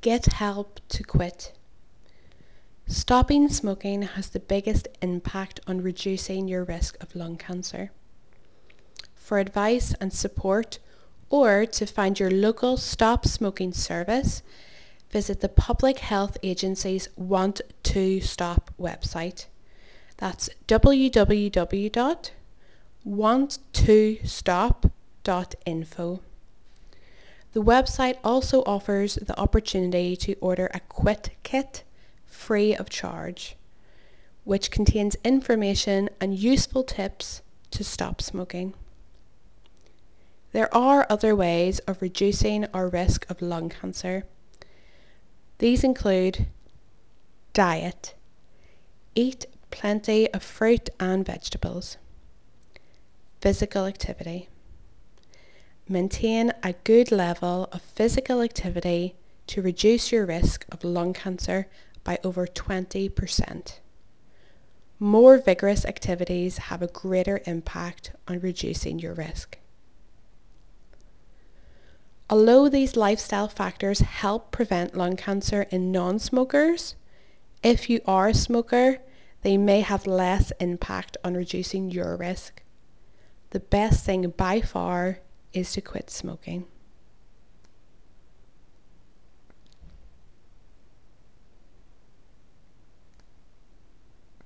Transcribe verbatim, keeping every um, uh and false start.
Get help to quit. Stopping smoking has the biggest impact on reducing your risk of lung cancer. For advice and support, or to find your local stop smoking service, visit the Public Health Agency's Want to Stop website. That's w w w dot want to stop dot info. The website also offers the opportunity to order a quit kit free of charge, which contains information and useful tips to stop smoking. There are other ways of reducing our risk of lung cancer. These include diet. Eat plenty of fruit and vegetables. Physical activity. Maintain a good level of physical activity to reduce your risk of lung cancer by over twenty percent. More vigorous activities have a greater impact on reducing your risk. Although these lifestyle factors help prevent lung cancer in non-smokers, if you are a smoker, they may have less impact on reducing your risk. The best thing by far is to quit smoking.